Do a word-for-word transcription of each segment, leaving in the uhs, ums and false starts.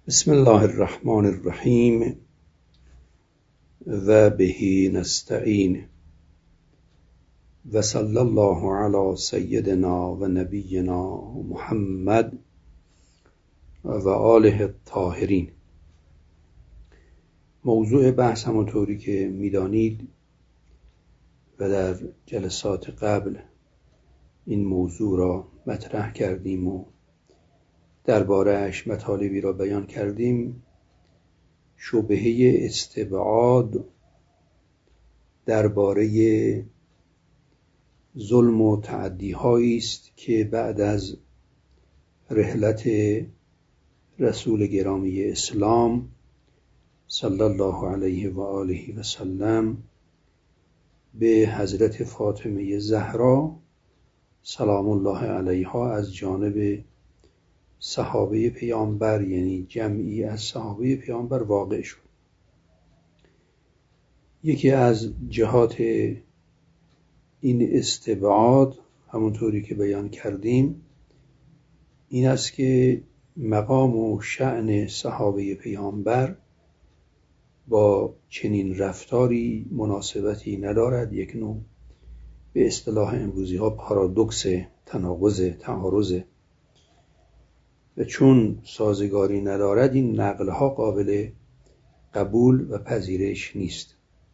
بسم الله الرحمن الرحیم و به نستعین و صلی الله علی سیدنا و نبینا محمد و آله الطاهرین. موضوع بحث همونطوری که میدانید و در جلسات قبل این موضوع را مطرح کردیم و درباره اش مطالبی را بیان کردیم، شبهه استبعاد درباره ظلم و تعدی هایی است که بعد از رحلت رسول گرامی اسلام صلی الله علیه و آله و سلم به حضرت فاطمه زهرا سلام الله علیها از جانب صحابه پیامبر، یعنی جمعی از صحابه پیامبر، واقع شد. یکی از جهات این استبعاد همونطوری که بیان کردیم این است که مقام و شأن صحابه پیامبر با چنین رفتاری مناسبتی ندارد. یک نوع به اصطلاح امروزی ها پارادوکس، تناقض، تعارض، و چون سازگاری ندارد این نقلها قابل قبول و پذیرش نیست.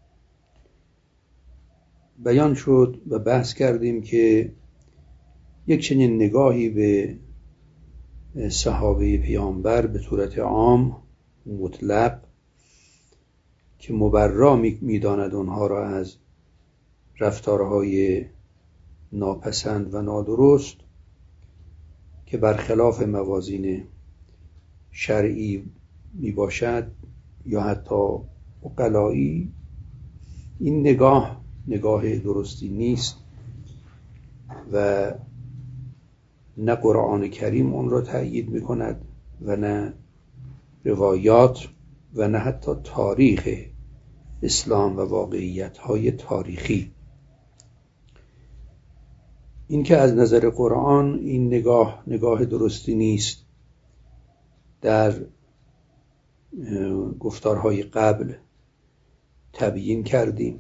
بیان شد و بحث کردیم که یک چنین نگاهی به صحابه پیامبر به صورت عام مطلق که مبرا می‌داند آنها را از رفتارهای ناپسند و نادرست که برخلاف موازین شرعی می باشد یا حتی عقلایی، این نگاه نگاه درستی نیست و نه قرآن کریم اون را تأیید می کند و نه روایات و نه حتی تاریخ اسلام و واقعیت های تاریخی. این که از نظر قرآن این نگاه نگاه درستی نیست در گفتارهای قبل تبیین کردیم.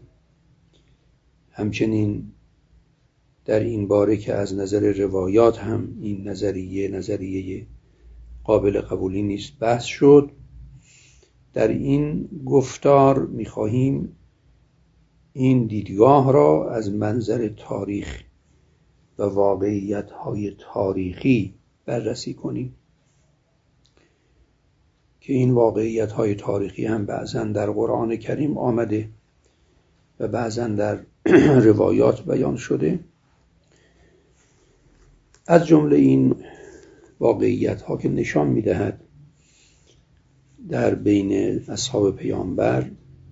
همچنین در این باره که از نظر روایات هم این نظریه نظریه قابل قبولی نیست بحث شد. در این گفتار می‌خواهیم این دیدگاه را از منظر تاریخ و واقعیت‌های تاریخی بررسی کنیم که این واقعیت‌های تاریخی هم بعضاً در قرآن کریم آمده و بعضاً در روایات بیان شده. از جمله این واقعیت‌ها که نشان می‌دهد در بین اصحاب پیامبر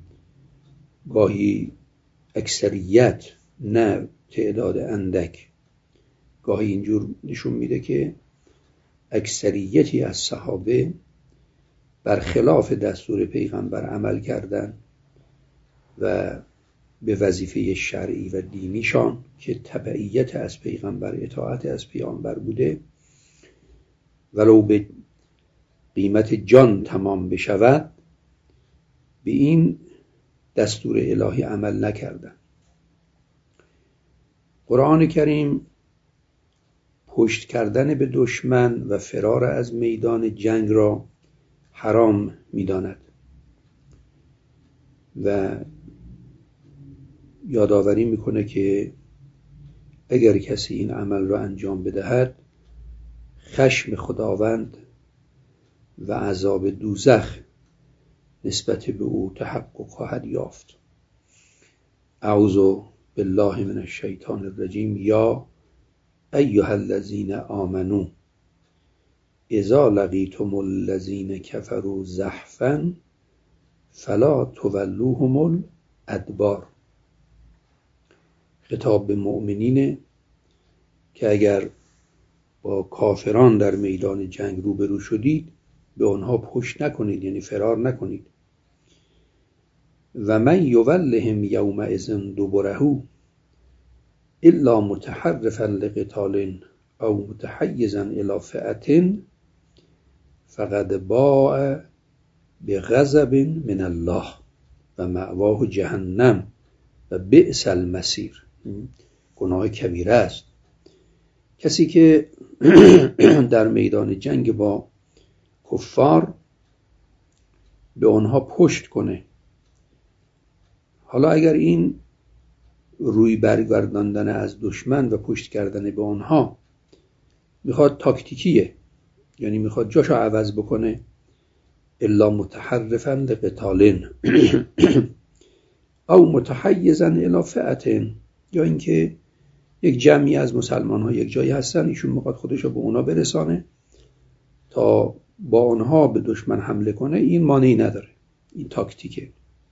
گاهی اکثریت، نه تعداد اندک، گاهی اینجور نشون میده که اکثریتی از صحابه برخلاف دستور پیغمبر عمل کردن و به وظیفه شرعی و دینیشان که تبعیت از پیغمبر، اطاعت از پیامبر بوده، ولو به قیمت جان تمام بشود، به این دستور الهی عمل نکردن. قرآن کریم پشت کردن به دشمن و فرار از میدان جنگ را حرام می‌داند و یادآوری می‌کنه که اگر کسی این عمل را انجام بدهد خشم خداوند و عذاب دوزخ نسبت به او تحقق خواهد یافت. اعوذ بالله من الشیطان الرجیم. یا ایها الذین آمنوا اذا لقیتم الذین کفروا زحفا فلا تولوهم الادبار. خطاب به مؤمنینه که اگر با کافران در میدان جنگ روبرو شدید به آنها پشت نکنید، یعنی فرار نکنید. و من یولهم یومئذ دبره الا متحرفا لقتال او متحیزا الی فئة فقد باء بغضب من الله و مأواه جهنم و بئس المصیر. گناه کبیره است. کسی که در میدان جنگ با کفار به آنها پشت کنه، حالا اگر این روی برگرداندن از دشمن و پشت کردن به آنها میخواد تاکتیکیه، یعنی میخواد جاشو عوض بکنه، الا متحرفا لقتال او متحیزا الی فئة، یا اینکه یک جمعی از مسلمان ها یک جایی هستن، ایشون میخواد خودشو به اونا برسانه تا با آنها به دشمن حمله کنه، این مانعی نداره، این تاکتیکه.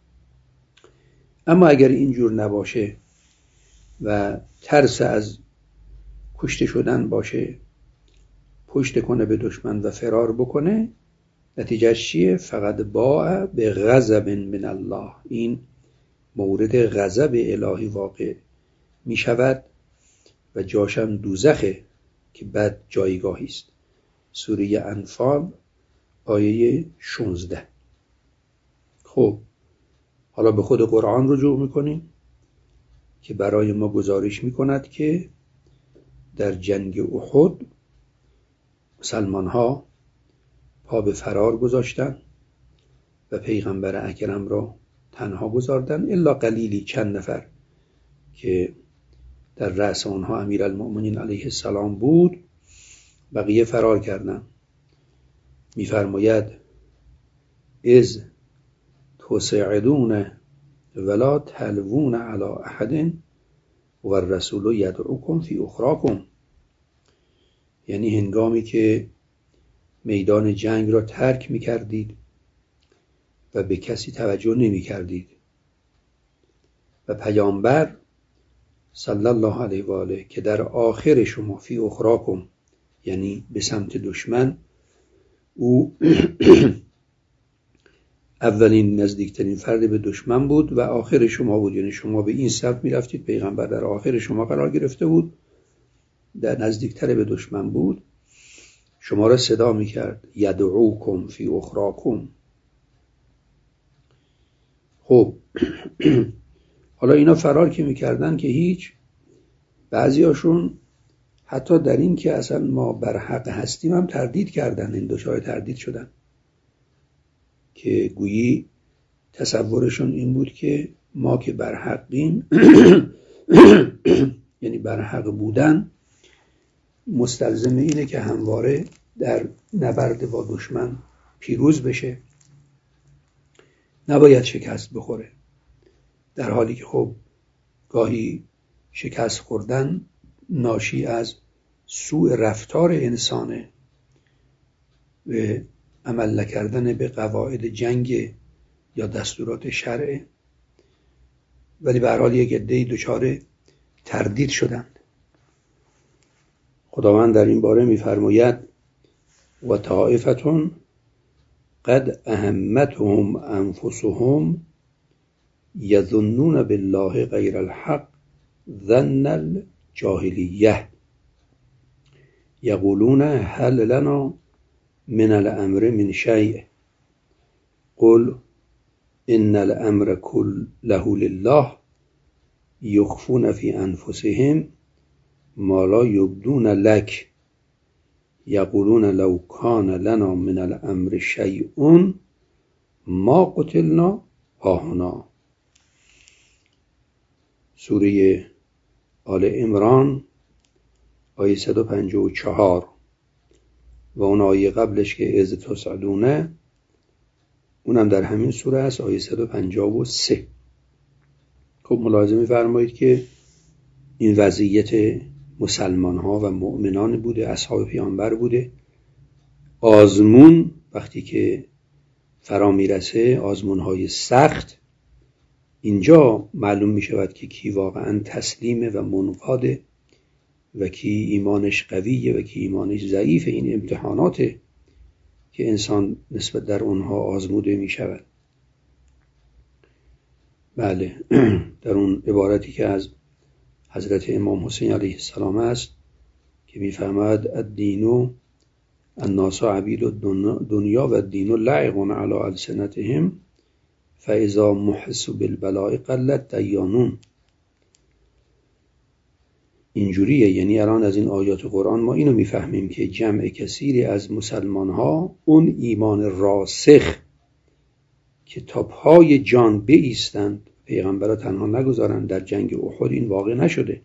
اما اگر اینجور نباشه و ترس از کشته شدن باشه، پشت کنه به دشمن و فرار بکنه، نتیجهش چیه؟ فقط باء به غضب من الله، این مورد غضب الهی واقع می شود و جاشم دوزخه که بد جایگاهی است. سوره انفال آیه شانزده. خب حالا به خود قرآن رجوع میکنیم که برای ما گزارش میکند که در جنگ احد مسلمان ها پا به فرار گذاشتن و پیغمبر اکرم را تنها گذاردن، الا قلیلی چند نفر که در رأس آنها امیرالمؤمنین علیه السلام بود، بقیه فرار کردند. می‌فرماید اذ تسعدون ولا تلوون علی احد و الرسول یدعوکم فی اخراکم، یعنی هنگامی که میدان جنگ را ترک می‌کردید و به کسی توجه نمی‌کردید و پیامبر صلی الله علیه و آله که در آخر شما فی اخراکم، یعنی به سمت دشمن، او اولین نزدیکترین فرد به دشمن بود و آخر شما بود، یعنی شما به این سمت میرفتید، پیغمبر در آخر شما قرار گرفته بود، در نزدیکتر به دشمن بود، شما را صدا میکرد یدعوکم فی اخراکم. خب حالا اینا فرار که میکردن که هیچ، بعضی هاشون حتی در این که اصلا ما بر حق هستیم هم تردید کردن، این دچار تردید شدن که گویی تصورشون این بود که ما که بر حقیم یعنی بر حق بودن مستلزم اینه که همواره در نبرد با دشمن پیروز بشه، نباید شکست بخوره، در حالی که خب گاهی شکست خوردن ناشی از سوء رفتار انسانه و عمل نکردن به قواعد جنگ یا دستورات شرعه، ولی به هر حال یک عده‌ای دچار تردید شدند. خداوند در این باره می‌فرماید و طائفتون قد اهمتهم انفسهم یظنون بالله غیر الحق ظن الجاهلیه یقولون هل لنا من الامر من شیء قل ان الامر كله لله یخفون فی انفسهم ما لا یبدون لک یقولون لو کان لنا من الامر شیء ما قتلنا هاهنا. سوره آل عمران آیه صد و پنجاه و چهار و اون آیه قبلش که از تسعدونه، اونم در همین سوره است، آیه صد و پنجاه و سه. خب ملاحظه می‌فرمایید که این وضعیت مسلمان ها و مؤمنان بوده، اصحاب پیامبر بوده. آزمون وقتی که فرا میرسه، آزمون های سخت، اینجا معلوم می شود که کی واقعا تسلیمه و منقاده و کی ایمانش قویه و کی ایمانش ضعیف. این امتحاناته که انسان نسبت در اونها آزموده می شود. بله، در اون عبارتی که از حضرت امام حسین علیه السلام است که می فرماید الدین الناس عبید الدنیا و الدین لعب علی السنتهم فاذا محسوا بالبلاء قلت دیانون. اینجوریه، یعنی الان از این آیات قرآن ما اینو میفهمیم که جمع کثیری از مسلمان ها اون ایمان راسخ که تا پای جان بایستند، پیغمبر را تنها نگذارند. در جنگ احد این واقع نشده.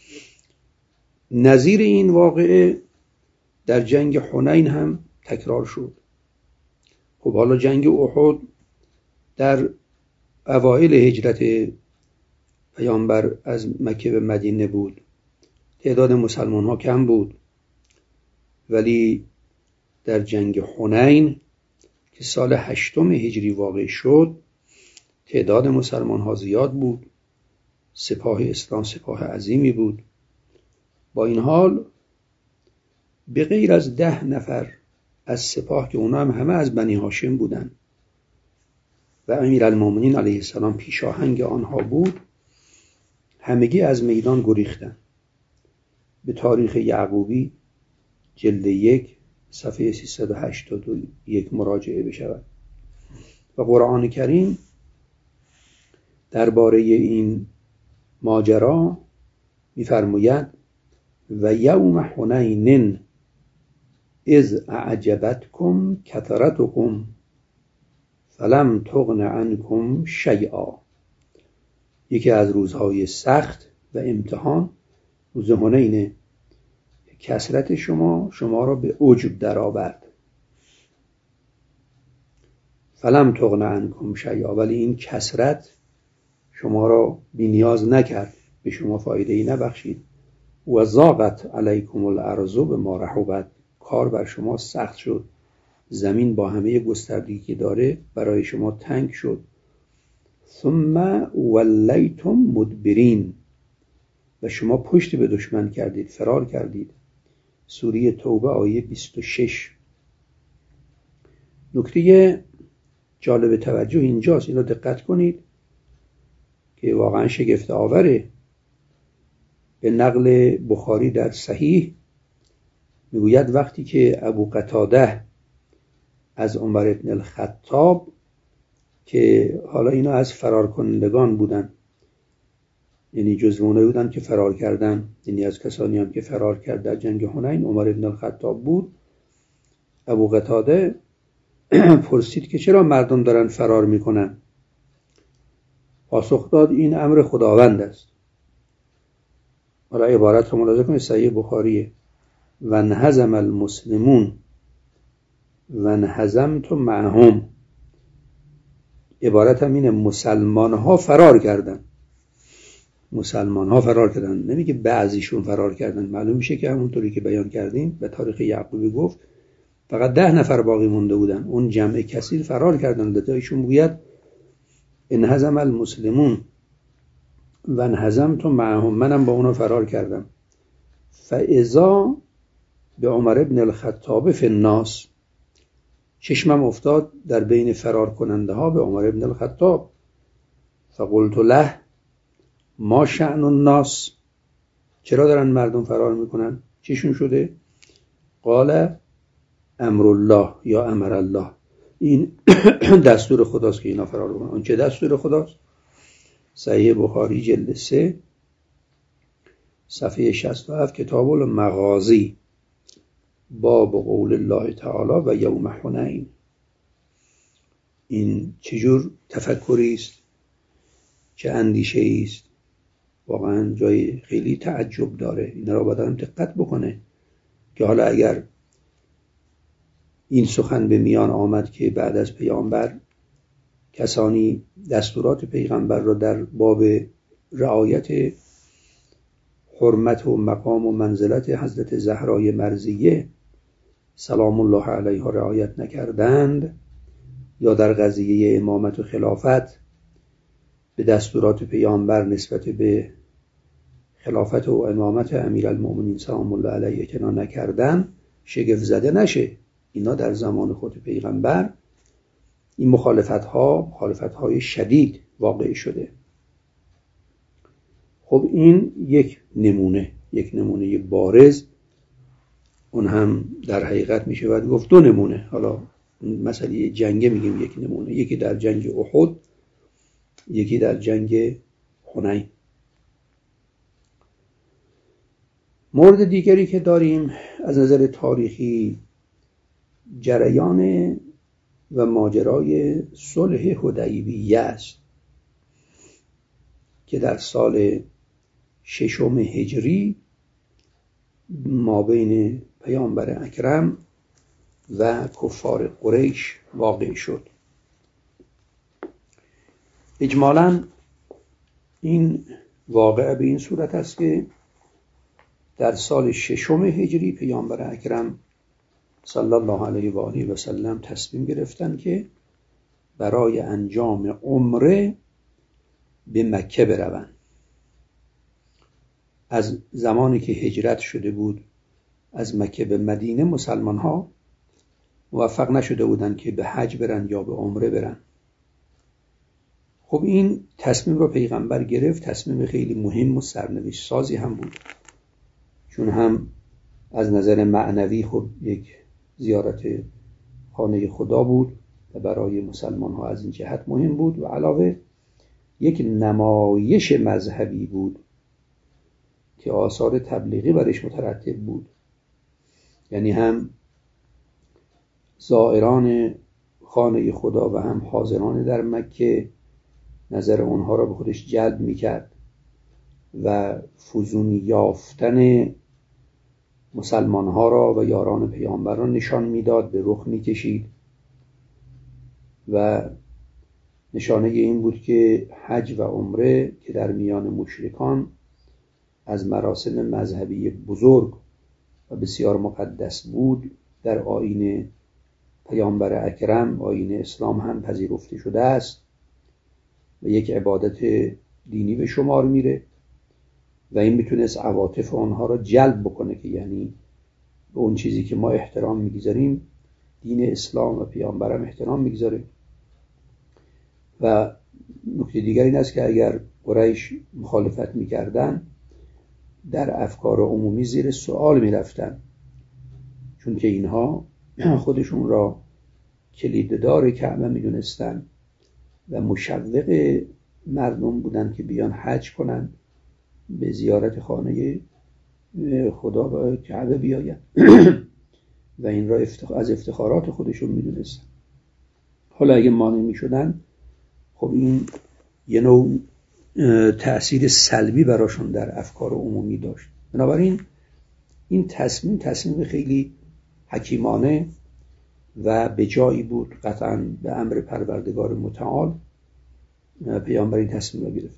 نظیر این واقعه در جنگ حنین هم تکرار شد. خب حالا جنگ احد در اوایل هجرت پیامبر از مکه به مدینه بود، تعداد مسلمان ها کم بود، ولی در جنگ حنین که سال هشتم هجری واقع شد تعداد مسلمان ها زیاد بود، سپاه اسلام سپاه عظیمی بود. با این حال به غیر از ده نفر از سپاه که اونا هم همه از بنی هاشم بودن و امیرالمومنین علیه السلام پیشاهنگ آنها بود، همگی از میدان گریختند. به تاریخ یعقوبی جلد یک صفحه سیصد و هشتاد و یک مراجعه بشود. و قرآن کریم درباره این ماجرا می‌فرماید و یوم حنین اذ اعجبتکم کثرتکم فلم تغن عنکم شیئا. یکی از روزهای سخت و امتحان روز حنینه. کثرت شما شما را به عجب در آورد. فلم تغن عنکم شیئا، ولی این کثرت شما را بی نیاز نکرد، به شما فایده ای نبخشید. و ضاقت علیکم الارض بما رحبت، کار بر شما سخت شد، زمین با همه گستردگی که داره برای شما تنگ شد. ثم ولیتم مدبرین، و شما پشت به دشمن کردید، فرار کردید. سوره توبه آیه بیست و شش. نکته جالب توجه اینجاست، اینو دقت کنید که واقعا شگفت آوره. به نقل بخاری در صحیح میگوید وقتی که ابو قتاده از عمر بن الخطاب، که حالا اینا از فرار کنندگان بودن، یعنی جزوونه بودن که فرار کردن، یعنی از کسانی هم که فرار کرد در جنگ حنین عمر بن الخطاب بود. ابو قتاده پرسید که چرا مردم دارن فرار میکنن؟ پاسخ داد این امر خداوند است. حالا عبارت رو ملاحظه کنید، صحیح بخاریه. و انهزم المسلمون و انهزمت معهم. عبارت هم اینه، مسلمان ها فرار کردن. مسلمان ها فرار کردن، نمیگه بعضیشون فرار کردن. معلوم میشه که همونطوری که بیان کردیم به تاریخ یعقوبی گفت فقط ده نفر باقی مونده بودن، اون جمع کثیر فرار کردن. لذایشون میگوید انهزم المسلمون و انهزمت معهم، منم با اونا فرار کردم. فاذا به عمر بن الخطاب فی الناس، چشمم افتاد در بین فرار کننده ها به عمر بن الخطاب. فقلت له ما شأن الناس، چرا دارن مردم فرار میکنن؟ چیشون شده؟ قال امر الله یا امر الله، این دستور خداست که اینا فرار کنن. اون چه دستور خداست؟ صحیح بخاری جلد سه صفحه شصت و هفت کتاب المغازی، باب قول الله تعالی و یوم حنین. این چجور تفکری است، چه اندیشه است، واقعا جای خیلی تعجب داره. این را باید آدم دقت بکنه که حالا اگر این سخن به میان آمد که بعد از پیامبر کسانی دستورات پیغمبر را در باب رعایت حرمت و مقام و منزلت حضرت زهرای مرضیه سلام الله علیها رعایت نکردند، یا در قضیه امامت و خلافت به دستورات پیامبر نسبت به خلافت و امامت امیرالمومنین سلام الله علیه کنا نکردن، شگفت زده نشه. اینا در زمان خود پیغمبر این مخالفت ها مخالفت های شدید واقع شده. خب این یک نمونه یک نمونه بارز اون هم در حقیقت میشه باید گفت دو نمونه. حالا مسئله جنگ میگیم یک نمونه، یکی در جنگ احد، یکی در جنگ حنین. مورد دیگری که داریم از نظر تاریخی جریان و ماجرای صلح حدیبیه است که در سال ششم هجری مابین پیامبر اکرم و کفار قریش واقع شد. اجمالاً این واقعه به این صورت است که در سال ششم هجری پیامبر اکرم صلی الله علیه و آله و سلم تصمیم گرفتن که برای انجام عمره به مکه بروند. از زمانی که هجرت شده بود از مکه به مدینه، مسلمان ها موفق نشده بودند که به حج برن یا به عمره برن. خب این تصمیم رو پیغمبر گرفت. تصمیم خیلی مهم و سرنوشت سازی هم بود، چون هم از نظر معنوی خب یک زیارت خانه خدا بود و برای مسلمان ها از این جهت مهم بود و علاوه یک نمایش مذهبی بود که آثار تبلیغی برش مترتب بود. یعنی هم زائران خانه خدا و هم حاضران در مکه نظر اونها را به خودش جلب میکرد و فزون یافتن مسلمان ها را و یاران پیامبر را نشان میداد، به رخ میکشید و نشانه این بود که حج و عمره که در میان مشرکان از مراسم مذهبی بزرگ و بسیار مقدس بود، در آیین پیامبر اکرم، آیین اسلام هم پذیرفته شده است و یک عبادت دینی به شمار میره و این میتونست عواطف آنها را جلب بکنه که یعنی به اون چیزی که ما احترام میگذاریم دین اسلام و پیامبرم احترام میگذاره. و نکته دیگر این است که اگر قریش مخالفت میکردن در افکار عمومی زیر سوال میرفتن، چون که اینها خودشون را کلیددار کعبه میدونستن و مشوق مردم بودن که بیان حج کنن، به زیارت خانه خدا و کعبه بیاین و این را از افتخارات خودشون میدونستن. حالا اگه مانع میشدن خب این یه نوع تأثیر سلبی براشون در افکار عمومی داشت. بنابراین این تصمیم تصمیم خیلی حکیمانه و به جایی بود. قطعاً به امر پروردگار متعال پیامبر این تصمیم را گرفت.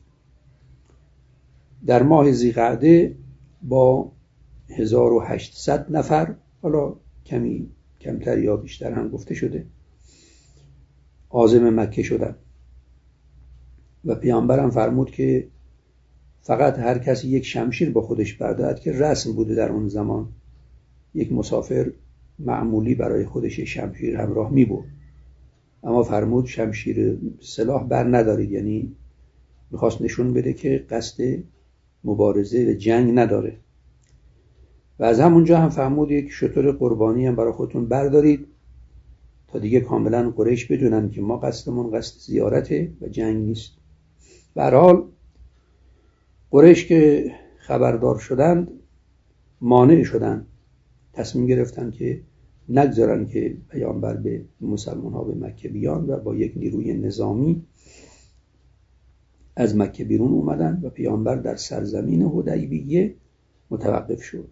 در ماه ذی‌قعده با هزار و هشتصد نفر، حالا کمی کمتر یا بیشتر هم گفته شده، عازم مکه شدن و پیامبر هم فرمود که فقط هر کسی یک شمشیر با خودش بردارد، که رسم بوده در اون زمان یک مسافر معمولی برای خودش شمشیر همراه می برد، اما فرمود شمشیر سلاح بر ندارید، یعنی میخواست نشون بده که قصد مبارزه و جنگ نداره. و از همونجا هم فرمود یک شتر قربانی هم برای خودتون بردارید تا دیگه کاملا قریش بدونن که ما قصدمون قصد زیارته و جنگ نیست. به هر حال قریش که خبردار شدند مانع شدند، تصمیم گرفتن که نگذارن که پیامبر به مسلمان ها به مکه بیان و با یک نیروی نظامی از مکه بیرون اومدن و پیامبر در سرزمین حدیبیه متوقف شد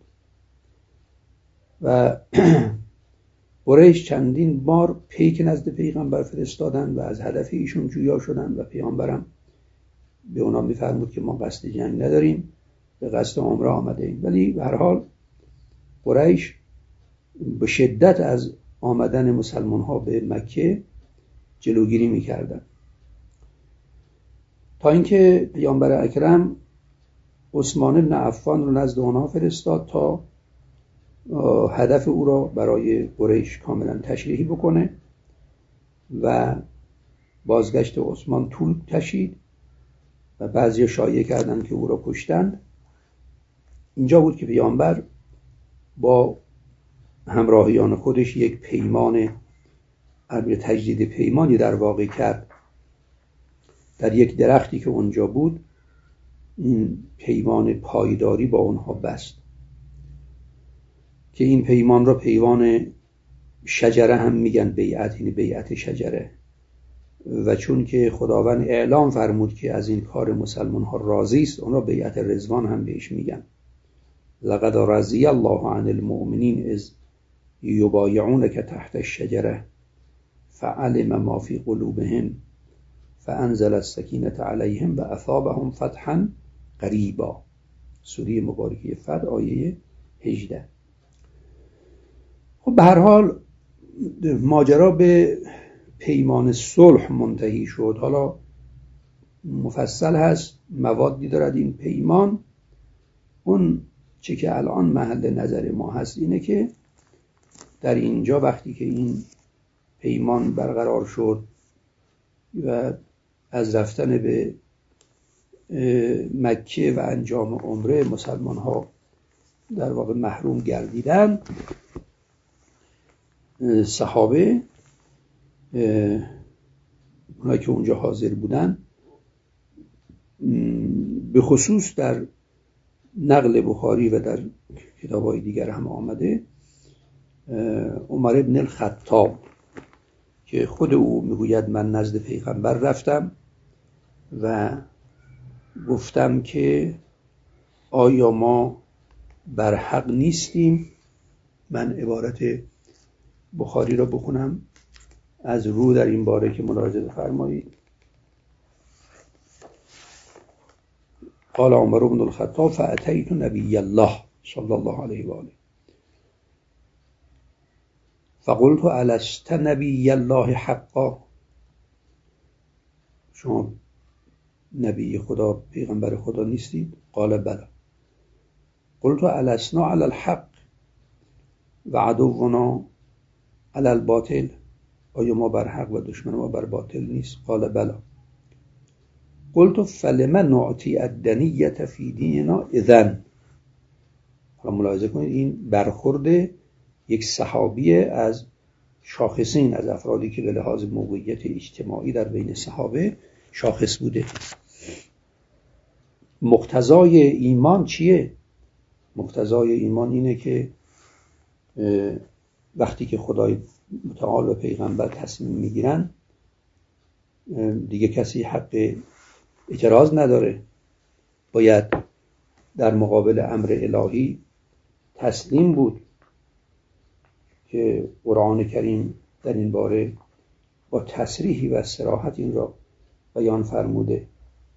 و قریش چندین بار پیک نزد پیغمبر فرستادن و از هدف ایشون جویا شدن و پیامبرم به اونا میفرمود که ما قصد جنگ نداریم، به قصد عمره آمده ایم. ولی به هر حال قریش به شدت از آمدن مسلمان ها به مکه جلوگیری میکردن، تا اینکه پیامبر اکرم عثمان بن عفان رو نزد اونها فرستاد تا هدف او را برای قریش کاملا تشریحی بکنه و بازگشت عثمان طول کشید و بعضی شایعه کردند که او را کشتند. اینجا بود که پیامبر با همراهیان خودش یک پیمان امر تجدید پیمانی در واقع کرد در یک درختی که اونجا بود. این پیمان پایداری با اونها بست که این پیمان را پیمان شجره هم میگن، بیعت، یعنی بیعت شجره. و چون که خداوند اعلام فرمود که از این کار مسلمان ها راضی است، اون را بیعت رضوان هم بهش میگن. لقد رضی الله عن المؤمنین اذ یبایعونک تحت الشجره فعلم ما فی قلوبهم فانزل السکینة علیهم و اثابهم فتحا قریبا. سوره مبارکه فتح آیه هجده. خب به هر حال ماجرا به پیمان صلح منتهی شد. حالا مفصل هست، موادی دارد این پیمان. اون چه که الان محل نظر ما هست اینه که در اینجا وقتی که این پیمان برقرار شد و از رفتن به مکه و انجام عمره مسلمان ها در واقع محروم گردیدن، صحابه اونایی که اونجا حاضر بودن، به خصوص در نقل بخاری و در کتاب‌های دیگر هم آمده، عمر ابن الخطاب که خود او میگوید من نزد پیغمبر رفتم و گفتم که آیا ما بر حق نیستیم؟ من عبارت بخاری را بخونم از رو در این باره که ملاحظه فرمایید. قال عمر بن الخطاب فأتيت نبي الله صلى الله عليه وآله فقلت ألست نبي الله حقا؟ شما نبی خدا، پیغمبر خدا نیستید؟ قال بلى. قلت ألسنا على الحق و عدونا على الباطل؟ آیا ما بر حق و دشمن ما بر باطل نیست؟ قال بلى. قلت فلما نعطي الدنية في ديننا اذن؟ حالا ملاحظه کنید این برخورد یک صحابی از شاخصین، از افرادی که به لحاظ موقعیت اجتماعی در بین صحابه شاخص بوده. مقتضای ایمان چیه؟ مقتضای ایمان اینه که وقتی که خدای متعال و پیغمبر تصمیم میگیرن دیگه کسی حق اعتراض نداره، باید در مقابل امر الهی تسلیم بود که قرآن کریم در این باره با تصریحی و صراحت این را بیان فرموده.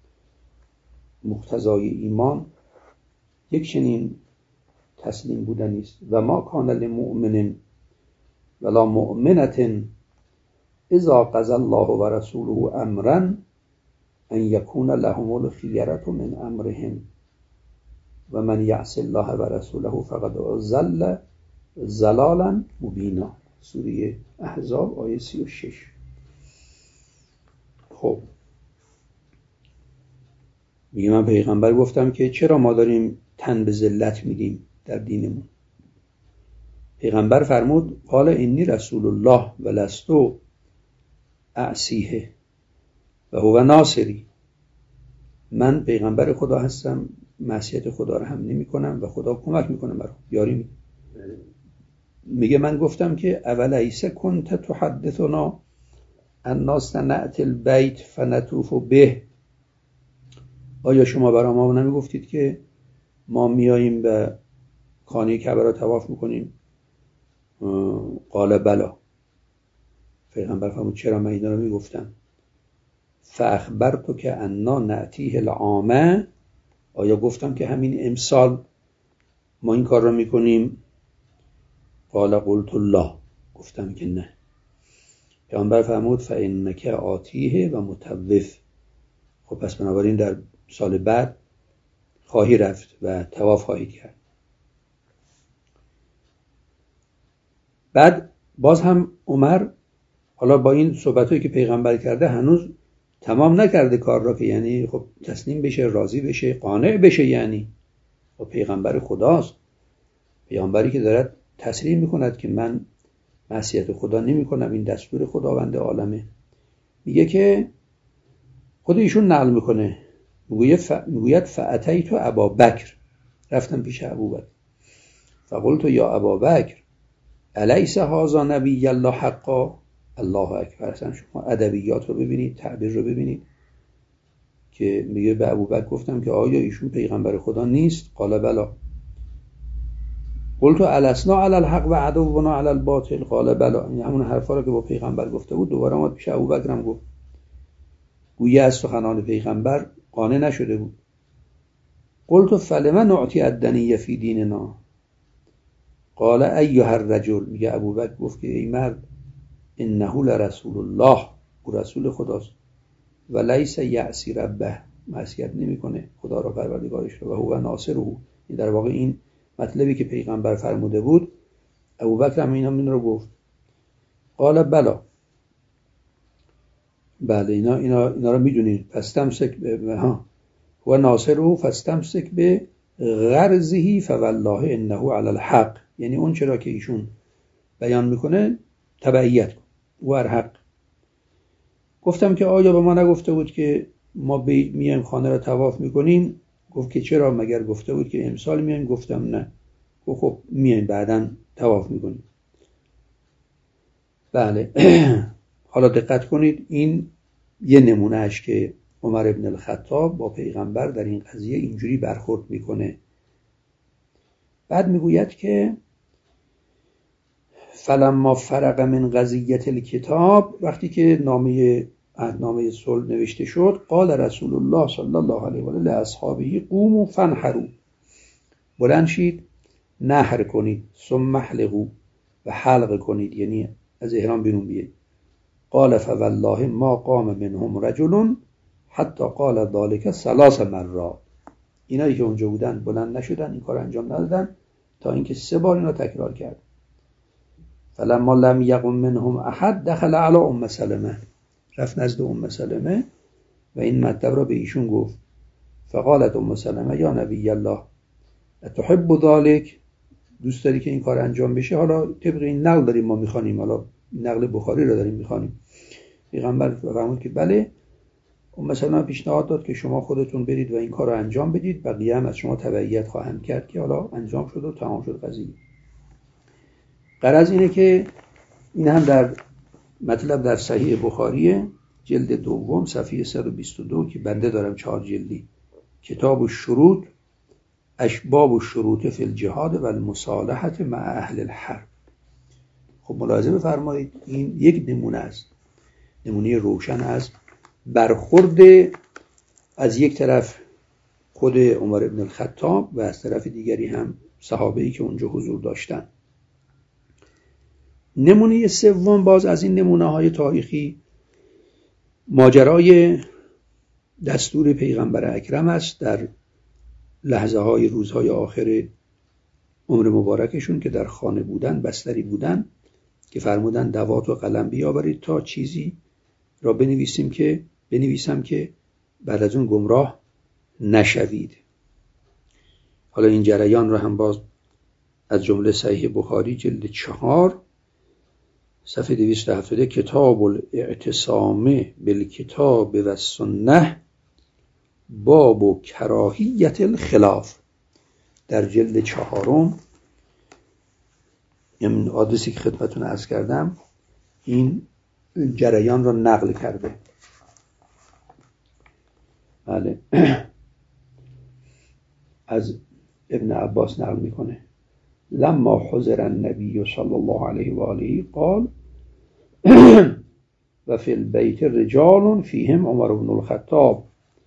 مقتضای ایمان یک چنین تسلیم بودن است. و ما کان لمؤمن ولا مؤمنة اذا قضى الله و رسوله امرا ان یکون لهم الخیرة من امرهم و من یعص الله و رسوله فقد ضل ضلالا مبینا. سوره احزاب آیه سی و شش. خب میگه من پیغمبر گفتم که چرا ما داریم تن به ذلت میدیم در دینمون؟ پیغمبر فرمود قال انی رسول الله و لست اعصیه و هو ناصری. من پیغمبر خدا هستم، معصیت خدا رو هم نمی کنم و خدا کمک میکنه مرا، یاری می. میگه من گفتم که اولیس کنت تحدثنا الناس نأتی البیت فنطوف به؟ آیا شما برای ما نمی گفتید که ما میاییم به خانه کعبه را طواف میکنیم؟ قال بلا. پیغمبر فرمود چرا من اینا رو میگفتم؟ فاخبرتو که انا نأتیه العامه؟ آیا گفتم که همین امسال ما این کار را میکنیم؟ قال قلت الله. گفتم که نه. پیغمبر فرمود فانک آتیه و مطوف. خب پس بنابراین در سال بعد خواهی رفت و طواف خواهی کرد. بعد باز هم عمر حالا با این صحبتایی که پیغمبر کرده هنوز تمام نکرده کار را، که یعنی خب تسلیم بشه، راضی بشه، قانع بشه. یعنی خب پیغمبر خداست، پیغمبری که دارد تصریح میکند که من معصیت خدا نمی کنم، این دستور خداوند عالمه. میگه که خود ایشون نقل میکنه، میگوید فأتیت ابابکر، رفتم پیش ابوبکر، فقلت یا ابابکر الیس هذا نبی الله حقا. الله اکبر. اصلا شما ادبیات رو ببینید، تعبیر رو ببینید که میگه به ابوبکر گفتم که آیا ایشون پیغمبر خدا نیست؟ قال بلا. قلت الاسنا علی الحق و عدونا علی الباطل. قال بلا. این همون حرفا رو که با پیغمبر گفته بود دوباره اومد پیش ابوبکر هم گفت. گویا از سخنان پیغمبر قانع نشده بود. قلت فلما نعطی الدنیه فی دیننا. قال ایها الرجل. میگه ابوبکر گفت که ای مرد، انه لرسول الله، او رسول خداست، و لیس یعصی ربه، معصیت نمیکنه خدا را، پروردگارش رو، و هو ناصره. این در واقع این مطلبی که پیغمبر فرموده بود. ابوبکر هم اینا من رو گفت. قال بلا. بله اینا اینا اینا رو میدونید. فاستمسک به ها هو ناصره فاستمسک به غرضه فوالله انه علی الحق. یعنی اون چرا که ایشون بیان میکنه تبعیت کن، او حق. گفتم که آیا به ما نگفته بود که ما میایم خانه را طواف میکنیم؟ گفت که چرا، مگر گفته بود که امسال میایم؟ گفتم نه. گفت خب میایم بعداً طواف میکنیم. بله. حالا دقت کنید، این یه نمونه اش که عمر ابن الخطاب با پیغمبر در این قضیه اینجوری برخورد میکنه. بعد میگوید که فلما فرغ من قضیة الکتاب، وقتی که نامه عهدنامه صلح نوشته شد، قال رسول الله صلی الله علیه و آله لاصحابه قوموا فانحروا، بلند شید نحر کنید، ثم احلقوا، و حلق کنید، یعنی از احرام بیرون بیایید. قال فوالله ما قام منهم رجل حتی قال ذلك ثلاث مرات. اینایی که اونجا بودن بلند نشدن، این کار انجام ندادن تا اینکه سه بار اینا تکرار کرد. فلما لم یقم منهم احد دخل علی ام سلمه، رفت نزد ام سلمه و این مطلب را به ایشون گفت. فقالت ام سلمه یا نبی الله اتحب ذلك، دوست داری که این کار انجام بشه؟ حالا طبق این نقل داریم ما میخوانیم، حالا نقل بخاری را داریم میخوانیم. پیغمبر فرمود که بله. ام سلمه پیشنهاد داد که شما خودتون برید و این کار را انجام بدید، بقیه هم از شما تبعیت خواهند کرد، که حالا انجام شد و تمام شد قضیه. غرض اینه که این هم در مطلب در صحیح بخاری جلد دوم صفحه صد و بیست و دو که بنده دارم چهار جلدی، کتاب الشروط، اشباب الشروط فی الجهاد و المصالحه مع اهل الحرب. خب ملاحظه بفرمایید، این یک نمونه است، نمونه روشن از برخورد از یک طرف خود عمر ابن الخطاب و از طرف دیگری هم صحابه‌ای که اونجا حضور داشتن. نمونه سوم باز از این نمونه‌های تاریخی ماجرای دستور پیغمبر اکرم است در لحظه های روزهای آخر عمر مبارکشون که در خانه بودن، بستری بودن، که فرمودن دوات و قلم بیاورید تا چیزی را بنویسیم که بنویسم که بعد از اون گمراه نشوید. حالا این جریان را هم باز از جمله صحیح بخاری جلد چهار صفحه دویست و هفتاد کتاب الاعتصام بالکتاب و السنه باب و کراهیت الخلاف، در جلد چهارم، این آدرسی که خدمتون عرض کردم این جریان را نقل کرده. بله. از ابن عباس نقل میکنه لما حضر النبی صلی الله علیه و آله قال و فی البیت رجال فیهم عمر بن الخطاب.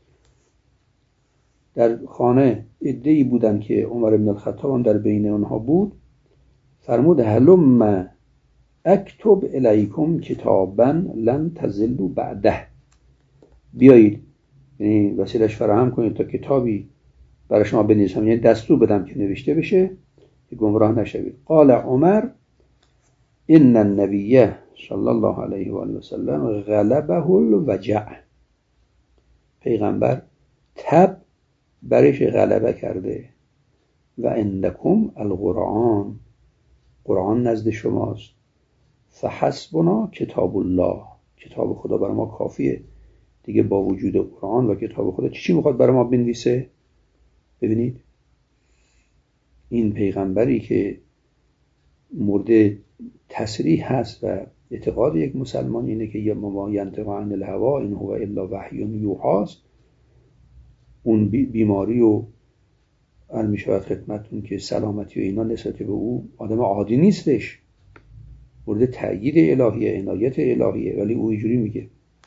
در خانه عده‌ای بودن که عمر بن الخطاب در بین اونها بود. فرمود هلم اکتب الیکم کتابا لن تضلوا بعده، بیایید، یعنی وسیلش فراهم کنید تا کتابی برای شما بنویسم، یعنی دستور بدم که نوشته بشه که گمراه نشوید. قال عمر ان النبی صلی الله علیه و آله و سلم غلبه الوجع، پیغمبر تب برش غلبه کرده. و عندکم القرآن، قرآن نزد شماست، فحسبنا کتاب الله، کتاب خدا برای ما کافیه دیگه. با وجود قرآن و کتاب خدا چی چی میخواد برای ما بنویسه؟ ببینید این پیغمبری که مورد تصریح هست و اعتقاد یک مسلمان اینه که یا ما ینطق عن الهوا این هو الا وحی یوحی، اون بیماری و عرض می‌شود خدمتتون که سلامتی و اینا نسبت به او آدم عادی نیستش، مورد تأیید الهیه، عنایت الهیه، ولی او اینجوری میگه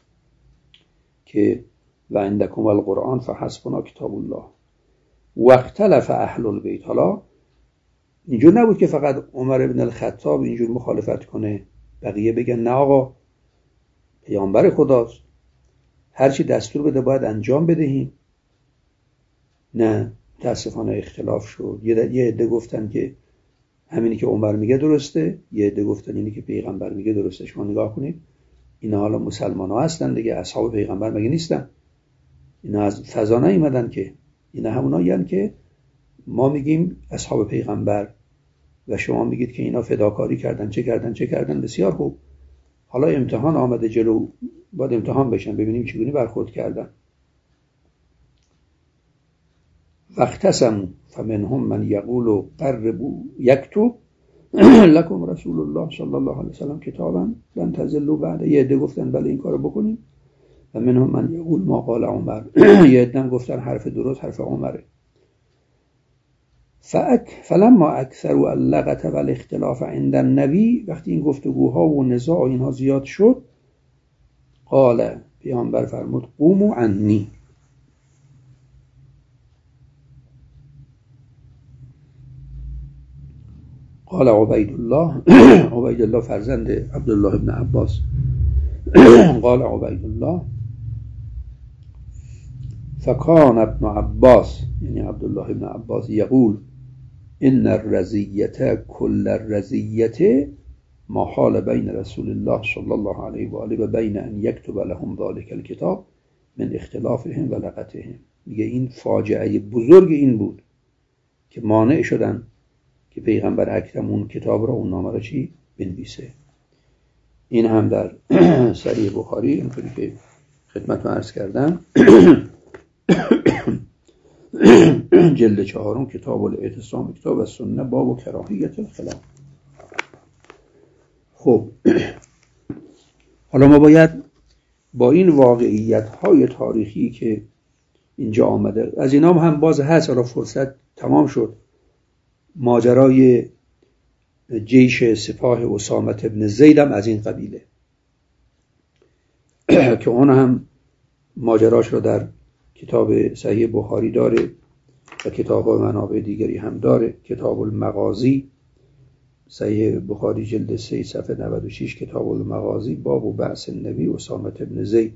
که و عندکم القرآن فحسبنا کتاب الله واختلف اهل البیت. حالا اینجور نبود که فقط عمر بن الخطاب اینجور مخالفت کنه، بقیه بگن نه آقا پیامبر خداست، هرچی دستور بده باید انجام بدهیم. نه، متاسفانه اختلاف شد. یه عده گفتن که همینی که عمر میگه درسته، یه عده گفتن اینی که پیغمبر میگه درسته. شما نگاه کنید اینا حالا مسلمان ها هستن دیگه، اصحاب پیغمبر مگه نیستن؟ اینا از فضا نیومدن که، اینا همونایی هستن که ما میگیم اصحاب پیغمبر و شما میگید که اینا فداکاری کردن، چه کردن چه کردن. بسیار خوب، حالا امتحان آمده جلو، باید امتحان بشن ببینیم چگونه برخورد کردن. واختصموا فمنهم من یقول قربوا یکتب لکم رسول الله صلی الله علیه وسلم کتابا لن تضلوا بعد. یه عده گفتن بله این کارو بکنیم و منهم من یقول ما قال عمر. یه عده گفتن حرف درست حرف عمره. فاک فلما اکثروا اللغط والاختلاف عند النبی، وقتی این گفتگوها و نزاع اینها زیاد شد، قال پیامبر فرمود قوموا عنی. قال عبید الله، عبید الله فرزند عبدالله ابن عباس، قال عبید الله فکان ابن عباس یعنی عبدالله ابن عباس یقول ان الرزیة کل الرزیة ما حال بین رسول الله صلی الله علیه و آله و بین ان یکتب لهم ذلك الکتاب من اختلافهم و لغتهم. میگه این فاجعه بزرگ این بود که مانع شدن که پیغمبر اکرم اون کتاب را، اون نامه را چی بنویسه. این هم در صحیح بخاری اینطوری که خدمتتون عرض کردم جلد چهارم کتاب الاعتصام کتاب السنه باب و کراهیت الخلاف. خب حالا ما باید با این واقعیت های تاریخی که اینجا آمده، از اینا هم باز هست، حالا فرصت تمام شد، ماجرای جیش سپاه اسامه ابن زید هم از این قبیله که اون هم ماجراش رو در کتاب صحیح بخاری داره و کتاب و منابع دیگری هم داره. کتاب المغازی صحیح بخاری جلد سه صفحه نود و شش، کتاب المغازی باب و بعث النبی اسامه ابن زید،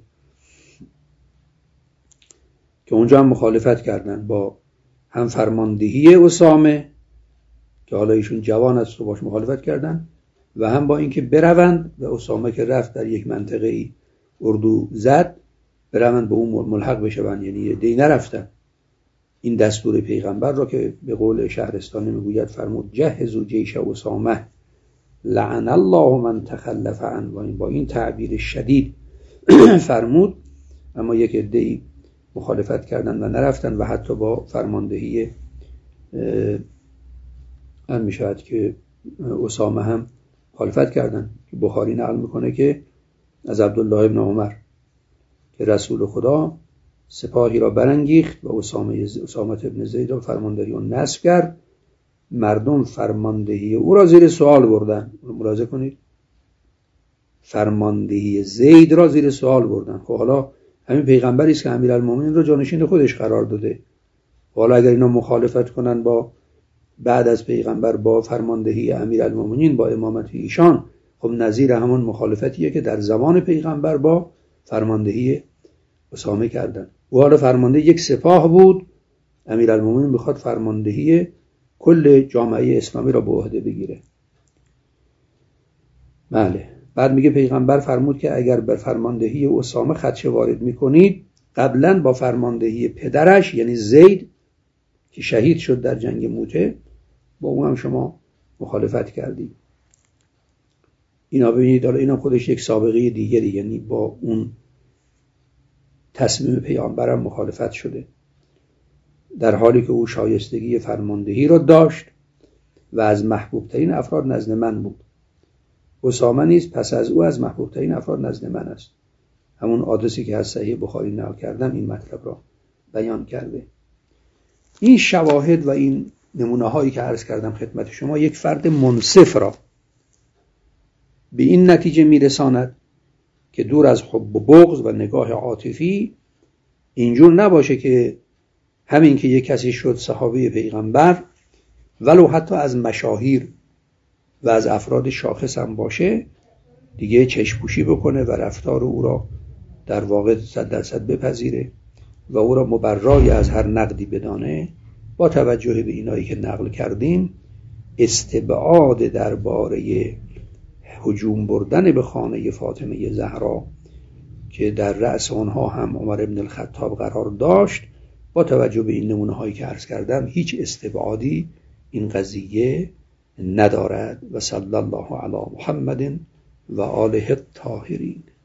که اونجا هم مخالفت کردن با هم فرماندهی اسامه که حالا ایشون جوان است و باش مخالفت کردن، و هم با اینکه بروند و اسامه که رفت در یک منطقه ای اردو زد بروند به اون ملحق بشوند، یعنی دی نرفتن. این دستور پیغمبر را که به قول شهرستانی میگوید فرمود جهزوا جیش اسامه لعن الله من تخلف عنه، و این با این تعبیر شدید فرمود. اما یک عده‌ای مخالفت کردن و نرفتن و حتی با فرماندهی هم می شود که اسامه هم مخالفت کردن، که بخاری نقل میکنه که از عبدالله ابن عمر که رسول خدا سپاهی را برانگیخت و اسامه اسامه ابن زید را فرماندهی و نصب کرد، مردم فرماندهی او را زیر سوال بردن. ملاحظه کنید، فرماندهی زید را زیر سوال بردن. خب حالا همین پیغمبری است که امیرالمومنین را جانشین خودش قرار داده. حالا اگر اینا مخالفت کنن با بعد از پیغمبر با فرماندهی امیرالمومنین، با امامت ایشان، خب نظیر همون مخالفتیه که در زمان پیغمبر با فرماندهی اسامه کردن. و حالا فرمانده یک سپاه بود، امیرالمومنین میخواد فرماندهی کل جامعه اسلامی را به عهده بگیره. بله. بعد میگه پیغمبر فرمود که اگر بر فرماندهی اسامه خدشه وارد میکنید، قبلا با فرماندهی پدرش یعنی زید که شهید شد در جنگ موته، با اون هم شما مخالفت کردیم. اینا ببینید حالا اینا خودش یک سابقه دیگری، یعنی با اون تصمیم پیامبرم مخالفت شده، در حالی که او شایستگی فرماندهی را داشت و از محبوب ترین افراد نزد من بود. اسامه نیز پس از او از محبوب ترین افراد نزد من است. همون آدرسی که از صحیح بخاری نقل کردم این مطلب را بیان کرده. این شواهد و این نمونه هایی که عرض کردم خدمت شما یک فرد منصف را به این نتیجه میرساند که دور از حب و بغض و نگاه عاطفی اینجور نباشه که همین که یک کسی شد صحابه پیغمبر ولو حتی از مشاهیر و از افراد شاخص هم باشه دیگه چشم‌پوشی بکنه و رفتار او را در واقع صد درصد بپذیره و او را مبرای از هر نقدی بدانه. با توجه به اینایی که نقل کردیم استبعاد درباره هجوم بردن به خانه فاطمه زهرا که در رأس آنها هم عمر بن الخطاب قرار داشت، با توجه به این نمونه هایی که عرض کردم هیچ استبعادی این قضیه ندارد. و صلی الله علی محمد و آله الطاهرین.